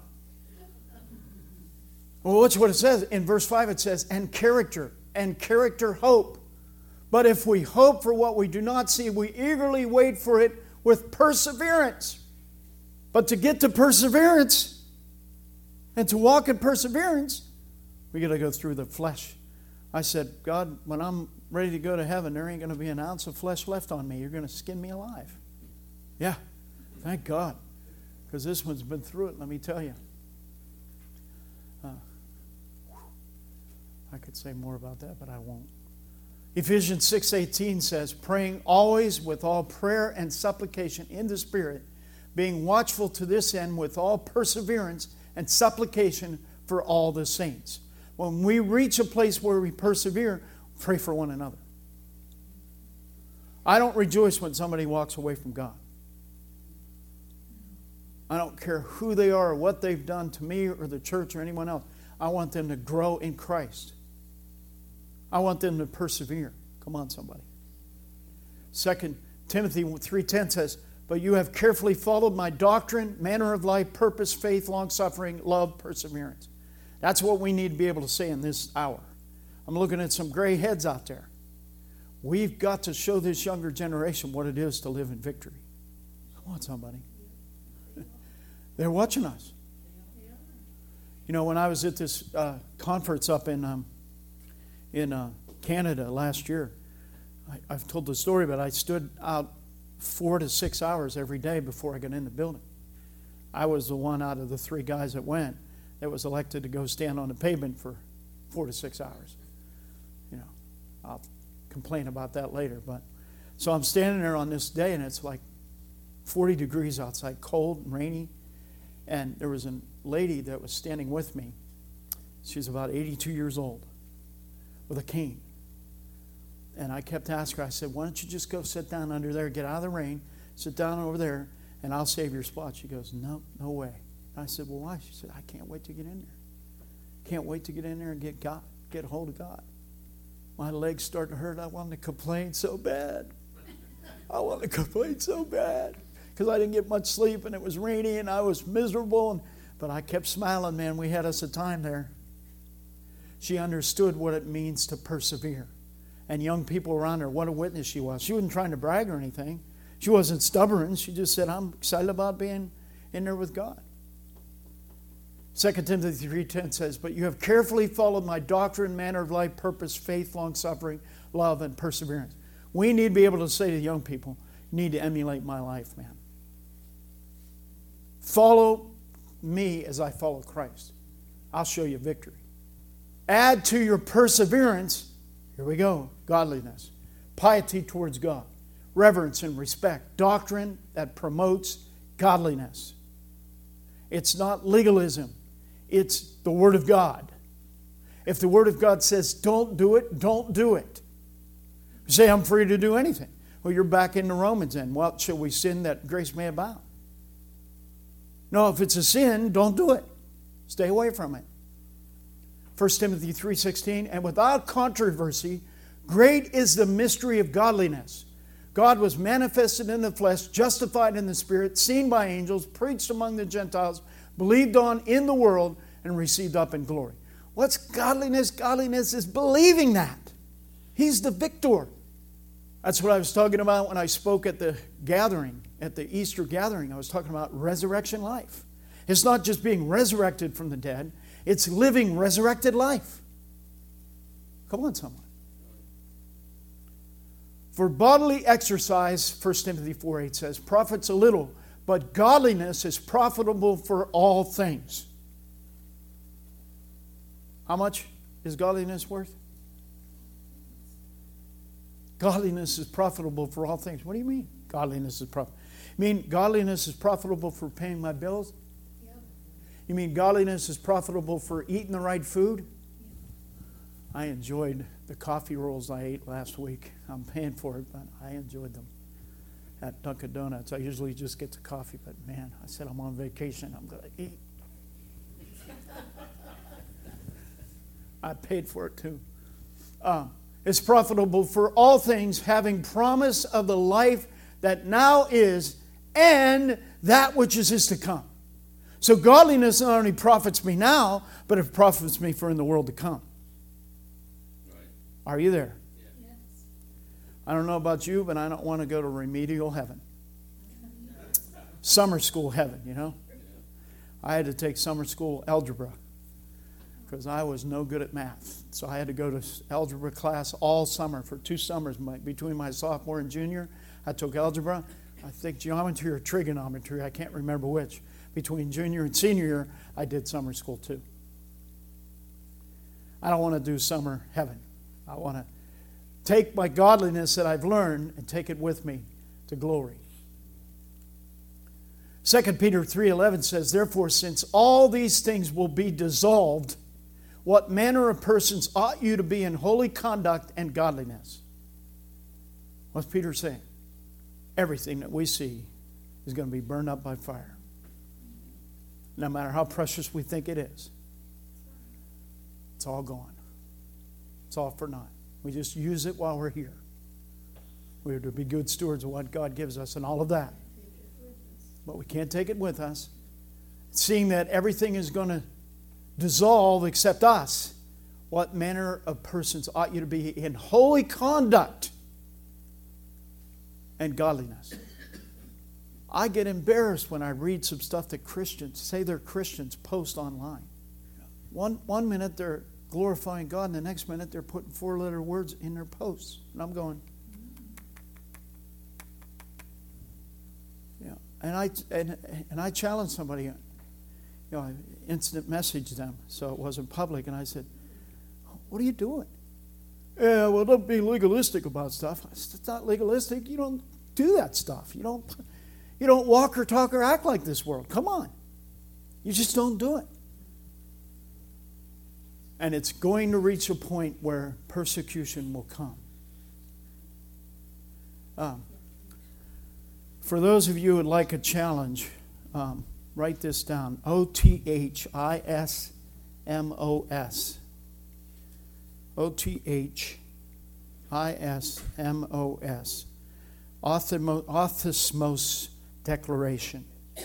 Well, watch what it says. In verse five it says, and character, and character hope. But if we hope for what we do not see, we eagerly wait for it with perseverance. But to get to perseverance, And to walk in perseverance, we got to go through the flesh. I said, God, when I'm ready to go to heaven, there ain't going to be an ounce of flesh left on me. You're going to skin me alive. Yeah, thank God. Because this one's been through it, let me tell you. Uh, I could say more about that, but I won't. Ephesians six eighteen says, praying always with all prayer and supplication in the Spirit, being watchful to this end with all perseverance and supplication for all the saints. When we reach a place where we persevere, pray for one another. I don't rejoice when somebody walks away from God. I don't care who they are or what they've done to me or the church or anyone else. I want them to grow in Christ. I want them to persevere. Come on, somebody. Second Timothy three ten says, but you have carefully followed my doctrine, manner of life, purpose, faith, long-suffering, love, perseverance. That's what we need to be able to say in this hour. I'm looking at some gray heads out there. We've got to show this younger generation what it is to live in victory. Come on, somebody. They're watching us. You know, when I was at this uh, conference up in um, in uh, Canada last year, I, I've told the story, but I stood out four to six hours every day before I got in the building. I was the one out of the three guys that went that was elected to go stand on the pavement for four to six hours. You know, I'll complain about that later. But so I'm standing there on this day, and it's like forty degrees outside, cold and rainy. And there was a lady that was standing with me. She was about eighty-two years old with a cane. And I kept asking her, I said, why don't you just go sit down under there, get out of the rain, sit down over there, and I'll save your spot. She goes, no, no way. I said, well, why? She said, I can't wait to get in there. Can't wait to get in there and get God, get a hold of God. My legs start to hurt. I wanted to complain so bad. I wanted to complain so bad because I didn't get much sleep and it was rainy and I was miserable. And, but I kept smiling, man. We had us a time there. She understood what it means to persevere. And young people around her, what a witness she was. She wasn't trying to brag or anything. She wasn't stubborn. She just said, I'm excited about being in there with God. Second Timothy three ten says, but you have carefully followed my doctrine, manner of life, purpose, faith, long-suffering, love, and perseverance. We need to be able to say to young people, you need to emulate my life, man. Follow me as I follow Christ. I'll show you victory. Add to your perseverance, here we go, godliness, piety towards God, reverence and respect, doctrine that promotes godliness. It's not legalism. It's the Word of God. If the Word of God says don't do it, don't do it. You say, I'm free to do anything. Well, you're back into Romans then. Well, shall we sin that grace may abound? No, if it's a sin, don't do it. Stay away from it. First Timothy three sixteen, and without controversy, great is the mystery of godliness. God was manifested in the flesh, justified in the Spirit, seen by angels, preached among the Gentiles, believed on in the world, and received up in glory. What's godliness? Godliness is believing that. He's the victor. That's what I was talking about when I spoke at the gathering, at the Easter gathering. I was talking about resurrection life. It's not just being resurrected from the dead. It's living resurrected life. Come on, someone. For bodily exercise, First Timothy four eight says, profits a little, but godliness is profitable for all things. How much is godliness worth? Godliness is profitable for all things. What do you mean? Godliness is profitable. You mean godliness is profitable for paying my bills? Yeah. You mean godliness is profitable for eating the right food? Yeah. I enjoyed the coffee rolls I ate last week. I'm paying for it, but I enjoyed them at Dunkin' Donuts. I usually just get the coffee, but man, I said I'm on vacation. I'm going to eat. I paid for it too. Uh, it's profitable for all things, having promise of the life that now is and that which is, is to come. So godliness not only profits me now, but it profits me for in the world to come. Right. Are you there? Yeah. Yes. I don't know about you, but I don't want to go to remedial heaven. Summer school heaven, you know. I had to take summer school algebra because I was no good at math. So I had to go to algebra class all summer for two summers. My, between my sophomore and junior, I took algebra. I think geometry or trigonometry, I can't remember which. Between junior and senior year, I did summer school too. I don't want to do summer heaven. I want to take my godliness that I've learned and take it with me to glory. Second Peter three eleven says, therefore, since all these things will be dissolved, what manner of persons ought you to be in holy conduct and godliness? What's Peter saying? Everything that we see is going to be burned up by fire. No matter how precious we think it is. It's all gone. It's all for naught. We just use it while we're here. We are to be good stewards of what God gives us and all of that. But we can't take it with us. Seeing that everything is going to dissolve except us, what manner of persons ought you to be in holy conduct and godliness? I get embarrassed when I read some stuff that Christians, say they're Christians, post online. One, one minute they're glorifying God, and the next minute they're putting four-letter words in their posts. And I'm going, yeah. And I and, and I challenged somebody, you know, I instant messaged them, so it wasn't public, and I said, what are you doing? Yeah, well, don't be legalistic about stuff. I said, it's not legalistic. You don't do that stuff. You don't, you don't walk or talk or act like this world. Come on. You just don't do it. And it's going to reach a point where persecution will come. Um, for those of you who would like a challenge, um, write this down. O T H I S M O S. O T H I S M O S. Othismos Declaration.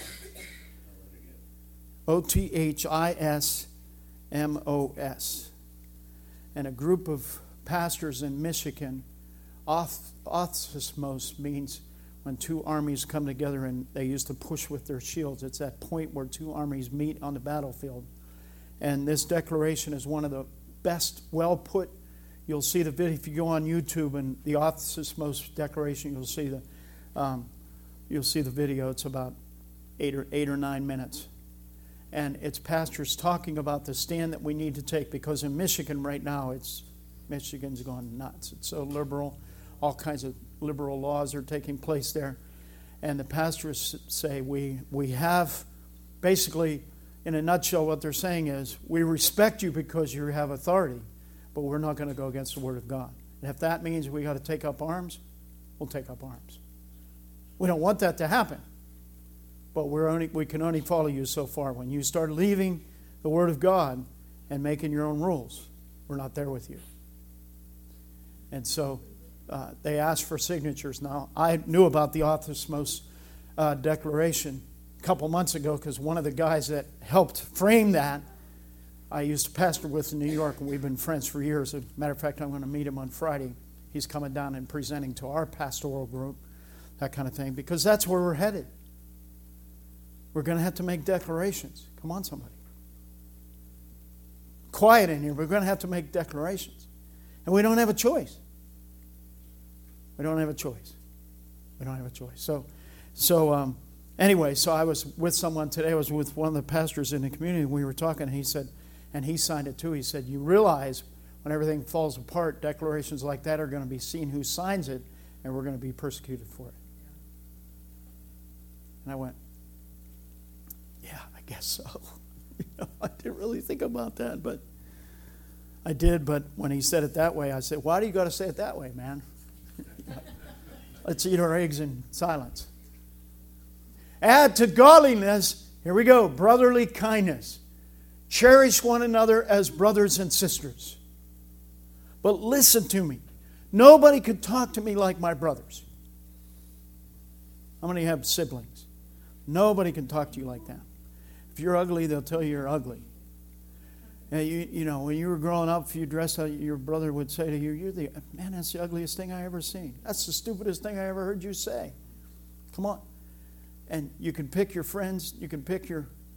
O T H I S M O S. And a group of pastors in Michigan, Othismos means when two armies come together and they used to push with their shields. It's that point where two armies meet on the battlefield. And this declaration is one of the best, well put. You'll see the video if you go on YouTube and the Othismos Declaration. You'll see the, um, you'll see the video. It's about eight or eight or nine minutes, and it's pastors talking about the stand that we need to take, because in Michigan right now, it's Michigan's gone nuts. It's so liberal, all kinds of liberal laws are taking place there, and the pastors say we we have basically, in a nutshell, what they're saying is we respect you because you have authority, but we're not going to go against the Word of God. And if that means we got to take up arms, we'll take up arms. We don't want that to happen, but we're only we can only follow you so far. When you start leaving the Word of God and making your own rules, we're not there with you. And so uh, they asked for signatures. Now, I knew about the Othismos uh, Declaration a couple months ago because one of the guys that helped frame that, I used to pastor with in New York, and we've been friends for years. As a matter of fact, I'm going to meet him on Friday. He's coming down and presenting to our pastoral group, that kind of thing, because that's where we're headed. We're going to have to make declarations. Come on, somebody. Quiet in here. We're going to have to make declarations. And we don't have a choice. We don't have a choice. We don't have a choice. So, so um, anyway, so I was with someone today. I was with one of the pastors in the community, and we were talking, and he said, and he signed it too. He said, you realize when everything falls apart, declarations like that are going to be seen who signs it, and we're going to be persecuted for it. And I went, yeah, I guess so. You know, I didn't really think about that, but I did. But when he said it that way, I said, why do you got to say it that way, man? Let's eat our eggs in silence. Add to godliness, here we go, brotherly kindness. Cherish one another as brothers and sisters. But listen to me. Nobody could talk to me like my brothers. How many have siblings? Nobody can talk to you like that. If you're ugly, they'll tell you you're ugly. And you, you know, when you were growing up, if you dressed how your brother would say to you, you're the, man, that's the ugliest thing I ever seen. That's the stupidest thing I ever heard you say. Come on. And you can pick your friends, you can pick your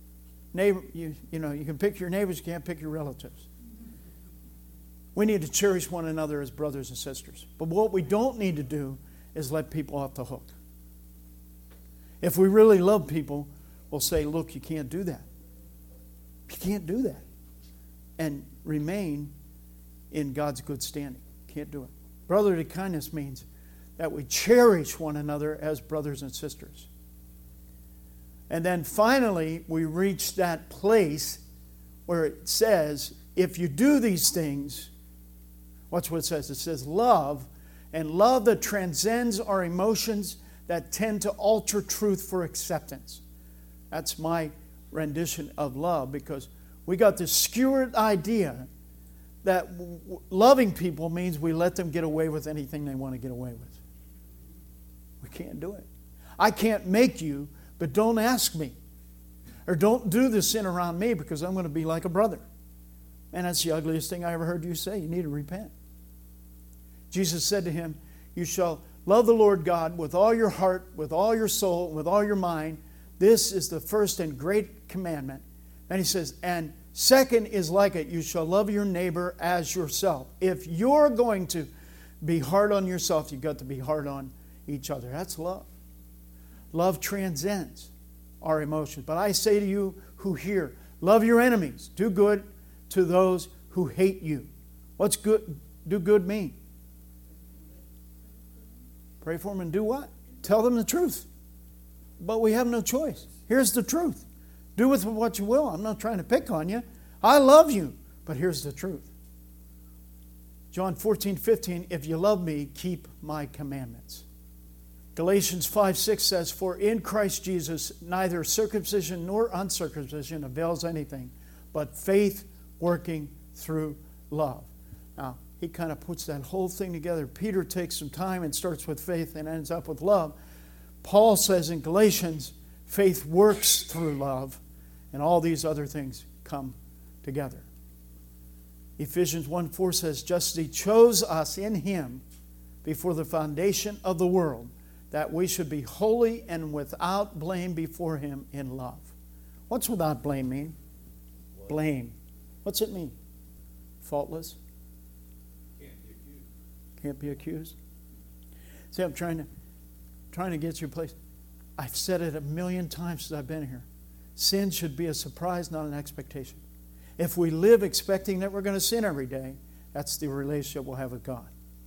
Neighbor, you, you know, you can pick your neighbors, you can't pick your relatives. We need to cherish one another as brothers and sisters. But what we don't need to do is let people off the hook. If we really love people, we'll say, look, you can't do that. You can't do that. And remain in God's good standing. Can't do it. Brotherly kindness means that we cherish one another as brothers and sisters. And then finally, we reach that place where it says, if you do these things, watch what it says. It says love, and love that transcends our emotions that tend to alter truth for acceptance. That's my rendition of love, because we got this skewed idea that w- loving people means we let them get away with anything they want to get away with. We can't do it. I can't make you, but don't ask me. Or don't do the sin around me, because I'm going to be like a brother. Man, that's the ugliest thing I ever heard you say. You need to repent. Jesus said to him, you shall love the Lord God with all your heart, with all your soul, with all your mind. This is the first and great commandment. And he says, and second is like it. You shall love your neighbor as yourself. If you're going to be hard on yourself, you've got to be hard on each other. That's love. Love transcends our emotions. But I say to you who hear, love your enemies. Do good to those who hate you. What's good? Do good mean? Pray for them and do what? Tell them the truth. But we have no choice. Here's the truth. Do with what you will. I'm not trying to pick on you. I love you. But here's the truth. John fourteen fifteen, if you love me, keep my commandments. Galatians five six says, for in Christ Jesus neither circumcision nor uncircumcision avails anything, but faith working through love. Now, he kind of puts that whole thing together. Peter takes some time and starts with faith and ends up with love. Paul says in Galatians, faith works through love, and all these other things come together. Ephesians one four says, just as he chose us in him before the foundation of the world, that we should be holy and without blame before him in love. What's without blame mean? Blame. What's it mean? Faultless? Can't be accused. See, I'm trying to trying to get you a place. I've said it a million times since I've been here. Sin should be a surprise, not an expectation. If we live expecting that we're going to sin every day, that's the relationship we'll have with God.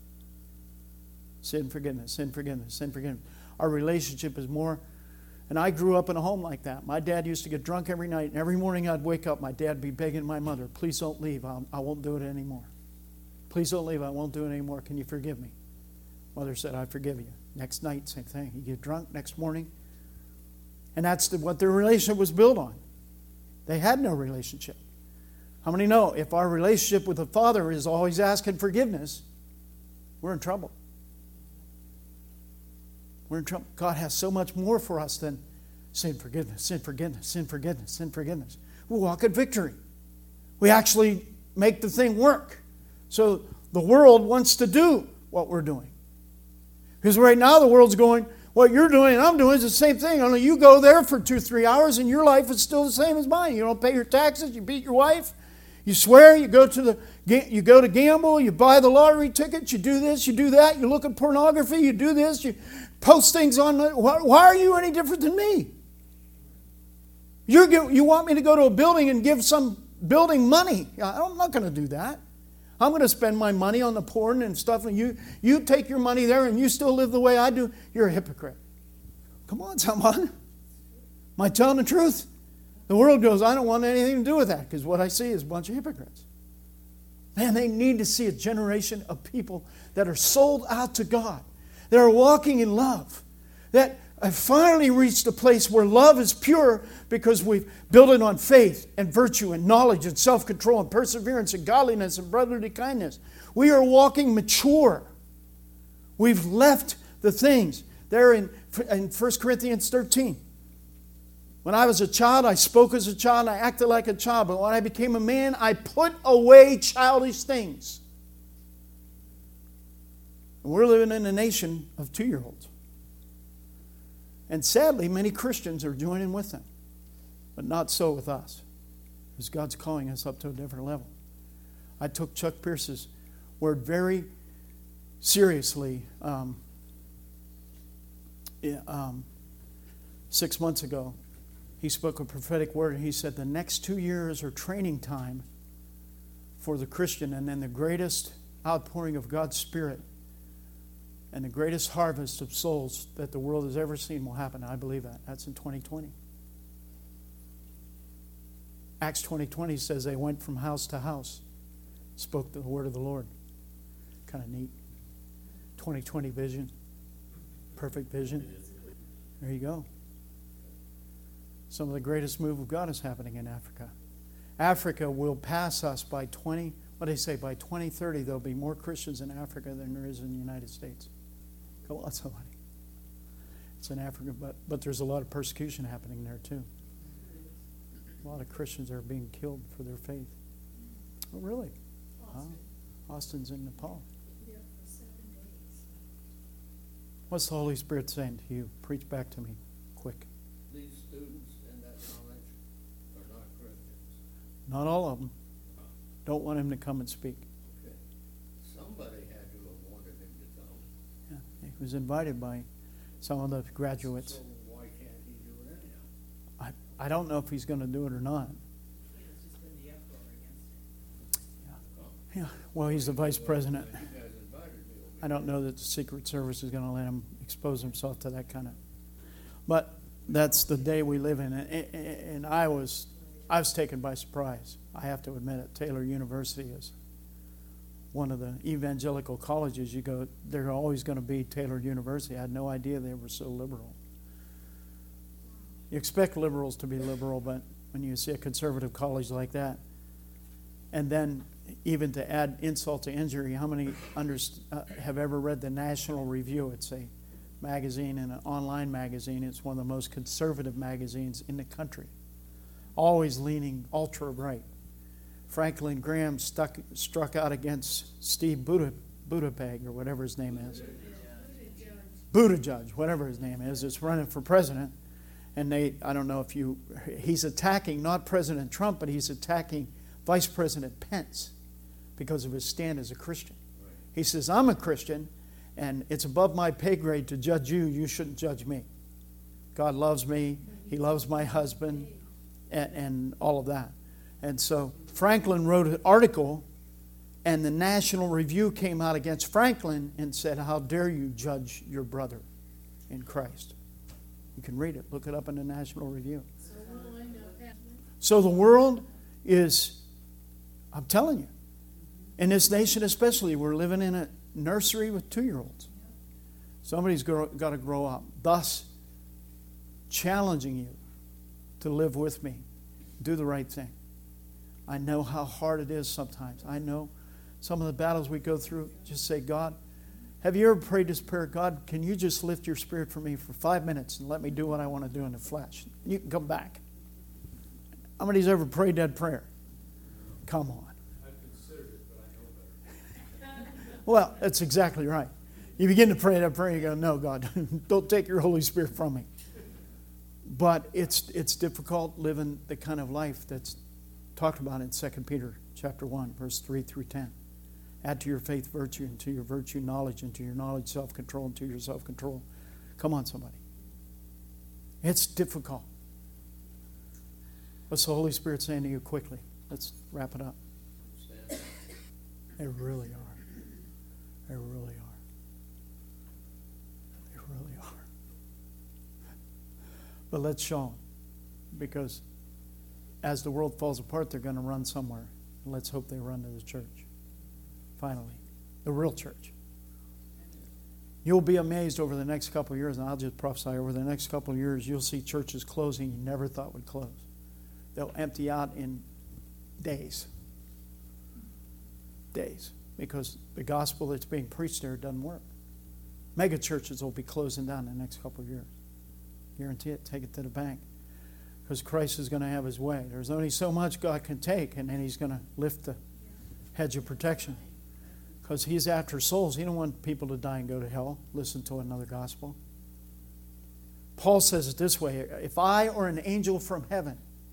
Sin, forgiveness, sin, forgiveness, sin, forgiveness. Our relationship is more, and I grew up in a home like that. My dad used to get drunk every night, and every morning I'd wake up, my dad would be begging my mother, please don't leave, I'll, I won't do it anymore. Please don't leave, I won't do it anymore. Can you forgive me? Mother said, I forgive you. Next night, same thing. You get drunk, next morning. And that's the, what their relationship was built on. They had no relationship. How many know if our relationship with the Father is always asking forgiveness, we're in trouble. We're in trouble. God has so much more for us than sin forgiveness, sin forgiveness, sin forgiveness, sin forgiveness. We walk in victory. We actually make the thing work. So the world wants to do what we're doing. Because right now the world's going, what you're doing and I'm doing is the same thing. Only you go there for two, three hours and your life is still the same as mine. You don't pay your taxes, you beat your wife, you swear, you go to the you go to gamble, you buy the lottery tickets, you do this, you do that, you look at pornography, you do this, you post things on. Why, why are you any different than me? You're, you want me to go to a building and give some building money. I'm not going to do that. I'm going to spend my money on the porn and stuff, and you, you take your money there and you still live the way I do. You're a hypocrite. Come on, someone. Am I telling the truth? The world goes, I don't want anything to do with that, because what I see is a bunch of hypocrites. Man, they need to see a generation of people that are sold out to God, that are walking in love, that have finally reached a place where love is pure because we've built it on faith and virtue and knowledge and self-control and perseverance and godliness and brotherly kindness. We are walking mature. We've left the things. There in, in First Corinthians thirteen. When I was a child, I spoke as a child and I acted like a child. But when I became a man, I put away childish things. And we're living in a nation of two-year-olds. And sadly, many Christians are joining with them. But not so with us, because God's calling us up to a different level. I took Chuck Pierce's word very seriously um, yeah, um, six months ago. He spoke a prophetic word, and he said the next two years are training time for the Christian, and then the greatest outpouring of God's Spirit and the greatest harvest of souls that the world has ever seen will happen. I believe that. That's in twenty twenty. Acts twenty twenty says they went from house to house, spoke the word of the Lord. Kind of neat. twenty twenty vision. Perfect vision. There you go. Some of the greatest move of God is happening in Africa. Africa will pass us by twenty, what do they say, by twenty thirty there'll be more Christians in Africa than there is in the United States. Come on, somebody. It's in Africa, but, but there's a lot of persecution happening there too. A lot of Christians are being killed for their faith. Oh, really? Austin. Huh? Austin's in Nepal. Yeah, for seven days. What's the Holy Spirit saying to you? Preach back to me, quick. These students in that college are not Christians. Not all of them. Don't want him to come and speak. Okay. Somebody had to have wanted him to come. Yeah, he was invited by some of the graduates. So why can't he do it anyhow? I, I don't know if he's going to do it or not. It's just been the uproar against it. Yeah. Yeah. Well, he's the vice president. But you guys invited me over I don't know that the Secret Service is going to let him expose himself to that kind of. But that's the day we live in, and, and I was, I was taken by surprise. I have to admit it. Taylor University is one of the evangelical colleges. You go, they're always going to be Taylor University. I had no idea they were so liberal. You expect liberals to be liberal, but when you see a conservative college like that, and then even to add insult to injury, how many underst- uh, have ever read the National Review? It's a magazine and an online magazine. It's one of the most conservative magazines in the country. Always leaning ultra right. Franklin Graham stuck, struck out against Steve Buda, Buttigieg, or whatever his name is. Buttigieg, whatever his name is. It's running for president. And they, I don't know if you, he's attacking not President Trump, but he's attacking Vice President Pence because of his stand as a Christian. He says, I'm a Christian, and it's above my pay grade to judge you. You shouldn't judge me. God loves me. He loves my husband, and, and all of that. And so Franklin wrote an article, and the National Review came out against Franklin and said, how dare you judge your brother in Christ? You can read it. Look it up in the National Review. So we'll end up happening. So the world is, I'm telling you, in this nation especially, we're living in a nursery with two-year-olds. Somebody's got to grow up. Thus, challenging you to live with me. Do the right thing. I know how hard it is sometimes. I know some of the battles we go through. Just say, God, have you ever prayed this prayer? God, can you just lift your spirit for me for five minutes and let me do what I want to do in the flesh? You can come back. How many's ever prayed that prayer? Come on. I've considered it, but I know better. Well, that's exactly right. You begin to pray that prayer, you go, no, God, don't take your Holy Spirit from me. But it's it's difficult living the kind of life that's talked about in Second Peter chapter one, verse three through ten. Add to your faith virtue, and to your virtue knowledge, and to your knowledge self-control, and to your self-control. Come on, somebody. It's difficult. What's the Holy Spirit saying to you quickly? Let's wrap it up. Stand. They really are. They really are. They really are. But let's show them. Because as the world falls apart, they're going to run somewhere. Let's hope they run to the church. Finally. The real church. You'll be amazed over the next couple of years, and I'll just prophesy over the next couple of years, you'll see churches closing you never thought would close. They'll empty out in days. Days. Because the gospel that's being preached there doesn't work. Mega churches will be closing down in the next couple of years. Guarantee it. Take it to the bank. Because Christ is going to have his way. There's only so much God can take, and then he's going to lift the hedge of protection. Because he's after souls. He don't want people to die and go to hell. Listen to another gospel. Paul says it this way, if I or an angel from heaven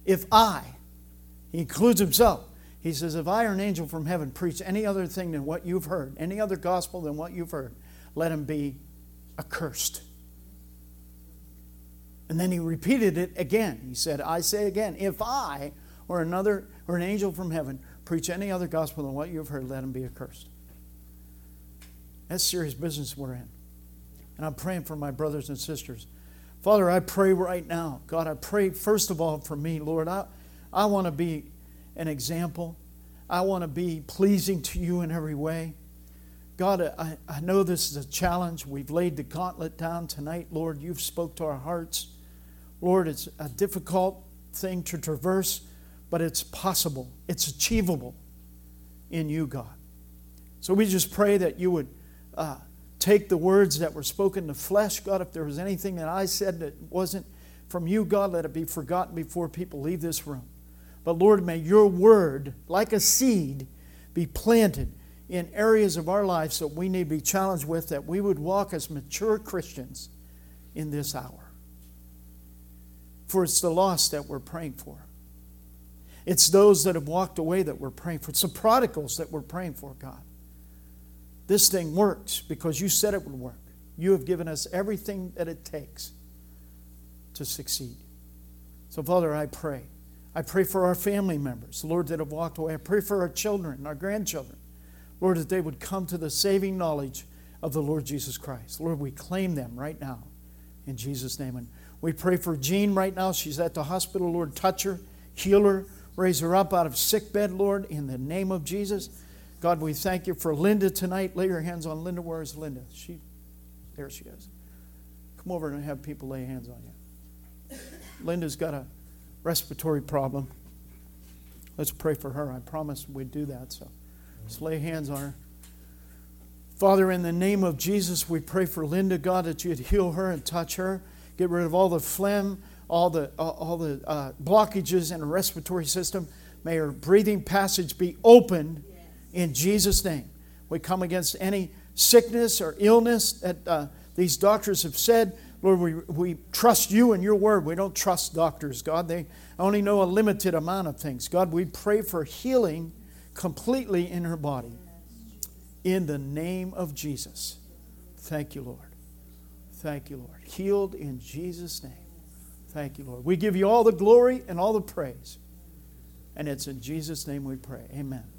If I, he includes himself. He says, if I or an angel from heaven preach any other thing than what you've heard, any other gospel than what you've heard, let him be accursed. And then he repeated it again. He said, I say again, if I or another or an angel from heaven preach any other gospel than what you've heard, let him be accursed. That's serious business we're in. And I'm praying for my brothers and sisters. Father, I pray right now. God, I pray first of all for me, Lord. I, I want to be an example. I want to be pleasing to you in every way. God, I, I know this is a challenge. We've laid the gauntlet down tonight, Lord. You've spoke to our hearts. Lord, it's a difficult thing to traverse, but it's possible. It's achievable in you, God. So we just pray that you would uh, take the words that were spoken to flesh. God, if there was anything that I said that wasn't from you, God, let it be forgotten before people leave this room. But Lord, may your word, like a seed, be planted in areas of our lives that we need to be challenged with, that we would walk as mature Christians in this hour. For it's the lost that we're praying for. It's those that have walked away that we're praying for. It's the prodigals that we're praying for, God. This thing works because you said it would work. You have given us everything that it takes to succeed. So, Father, I pray. I pray for our family members, Lord, that have walked away. I pray for our children, our grandchildren. Lord, that they would come to the saving knowledge of the Lord Jesus Christ. Lord, we claim them right now in Jesus' name. And we pray for Jean right now. She's at the hospital. Lord, touch her, heal her, raise her up out of sick bed, Lord, in the name of Jesus. God, we thank you for Linda tonight. Lay your hands on Linda. Where is Linda? She, there she is. Come over and have people lay hands on you. Linda's got a respiratory problem. Let's pray for her. I promised we'd do that. So let's lay hands on her. Father, in the name of Jesus, we pray for Linda, God, that you'd heal her and touch her. Get rid of all the phlegm, all the uh, all the uh, blockages in her respiratory system. May her breathing passage be opened in Jesus' name. We come against any sickness or illness that uh, these doctors have said. Lord, we, we trust you and your word. We don't trust doctors, God. They only know a limited amount of things. God, we pray for healing completely in her body. In the name of Jesus. Thank you, Lord. Thank you, Lord. Healed in Jesus' name. Thank you, Lord. We give you all the glory and all the praise. And it's in Jesus' name we pray. Amen.